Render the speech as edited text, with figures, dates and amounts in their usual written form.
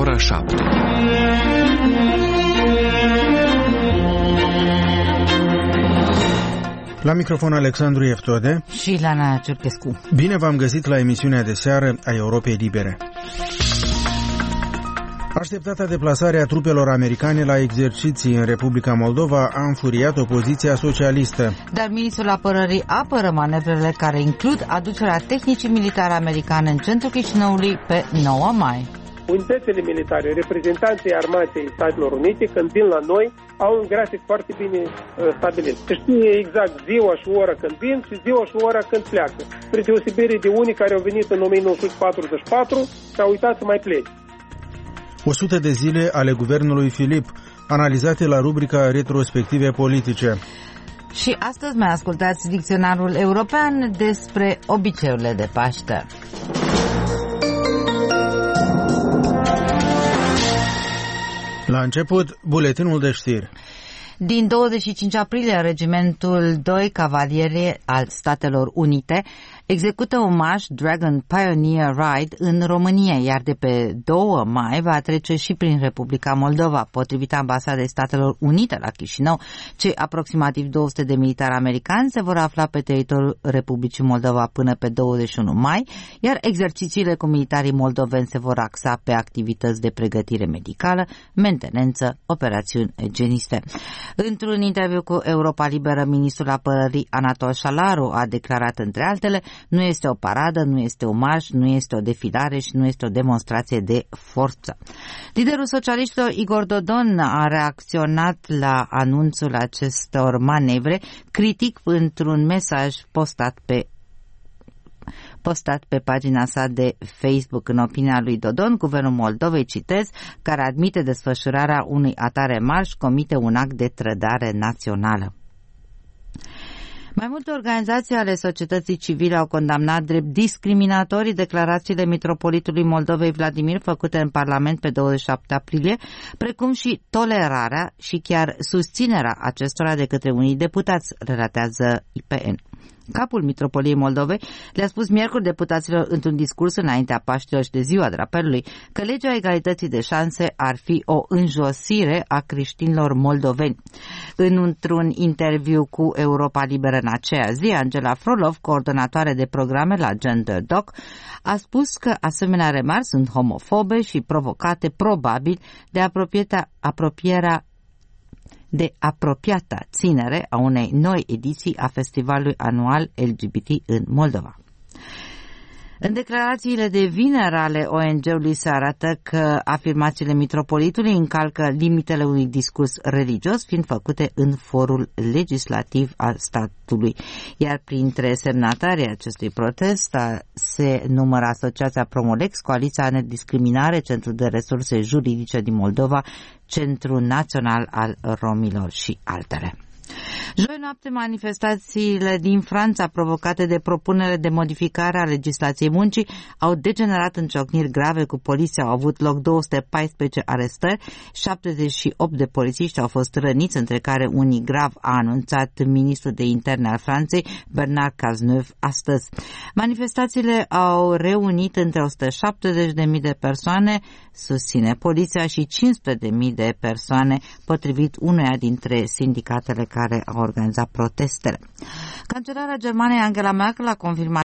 ora 7. La microfon Alexandru Eftode și Lana Ciurchescu. Bine v-am găsit la emisiunea de seară a Europei Libere. Așteptata deplasare a trupelor americane la exerciții în Republica Moldova a înfuriat opoziția socialistă. Dar ministrul apărării apără manevrele care includ aducerea tehnicii militare americane în centrul Chișinăului pe 9 mai. Unitățile militare, reprezentanții armatei Statelor Unite, când vin la noi, au un grafic foarte bine stabilit. Se știe exact ziua și ora când vin și ziua și ora când pleacă. Spre deosebire de unii care au venit în 1944 și au uitat să mai plece. 100 de zile ale guvernului Filip, analizate la rubrica Retrospective politice. Și astăzi mai ascultați dicționarul european despre obiceiurile de Paște. La început, buletinul de știri. Din 25 aprilie, regimentul 2 Cavaliere al Statelor Unite execută omaj Dragon Pioneer Ride în România, iar de pe 2 mai va trece și prin Republica Moldova. Potrivit Ambasadei Statelor Unite la Chișinău, cei aproximativ 200 de militari americani se vor afla pe teritoriul Republicii Moldova până pe 21 mai, iar exercițiile cu militarii moldoveni se vor axa pe activități de pregătire medicală, mentenență, operațiuni igieniste. Într-un interviu cu Europa Liberă, ministrul apărării Anatol Șalaru a declarat, între altele, nu este o paradă, nu este omaj, nu este o defilare și nu este o demonstrație de forță. Liderul socialiștilor Igor Dodon a reacționat la anunțul acestor manevre, critic într-un mesaj postat pe pagina sa de Facebook. În opinia lui Dodon, guvernul Moldovei, citez, care admite desfășurarea unui atare marș, comite un act de trădare națională. Mai multe organizații ale societății civile au condamnat drept discriminatorii declarațiile mitropolitului Moldovei Vladimir făcute în Parlament pe 27 aprilie, precum și tolerarea și chiar susținerea acestora de către unii deputați, relatează IPN. Capul Mitropoliei Moldovei le-a spus miercuri deputaților într-un discurs înaintea Paștilor și de Ziua Drapelului că legea egalității de șanse ar fi o înjosire a creștinilor moldoveni. Într-un interviu cu Europa Liberă în aceea zi, Angela Frolov, coordonatoare de programe la Gender Doc, a spus că asemenea remarci sunt homofobe și provocate probabil de apropiata ținere a unei noi ediții a festivalului anual LGBT în Moldova. În declarațiile de vineri ale ONG-ului se arată că afirmațiile mitropolitului încalcă limitele unui discurs religios, fiind făcute în forul legislativ al statului. Iar printre semnatarii acestui protest se numără Asociația Promolex, Coaliția Nediscriminare, Centrul de Resurse Juridice din Moldova, Centrul Național al Romilor și altele. Joi noapte, manifestațiile din Franța provocate de propunere de modificare a legislației muncii au degenerat în ciocniri grave cu poliția. Au avut loc 214 arestări, 78 de polițiști au fost răniți, între care unii grav, a anunțat ministrul de interne al Franței, Bernard Cazeneuve, astăzi. Manifestațiile au reunit între 170.000 de persoane, susține poliția, și 500.000 de persoane, potrivit unuia dintre sindicatele care au organizat protestele. Cancelarea Germaniei Angela Merkel a confirmat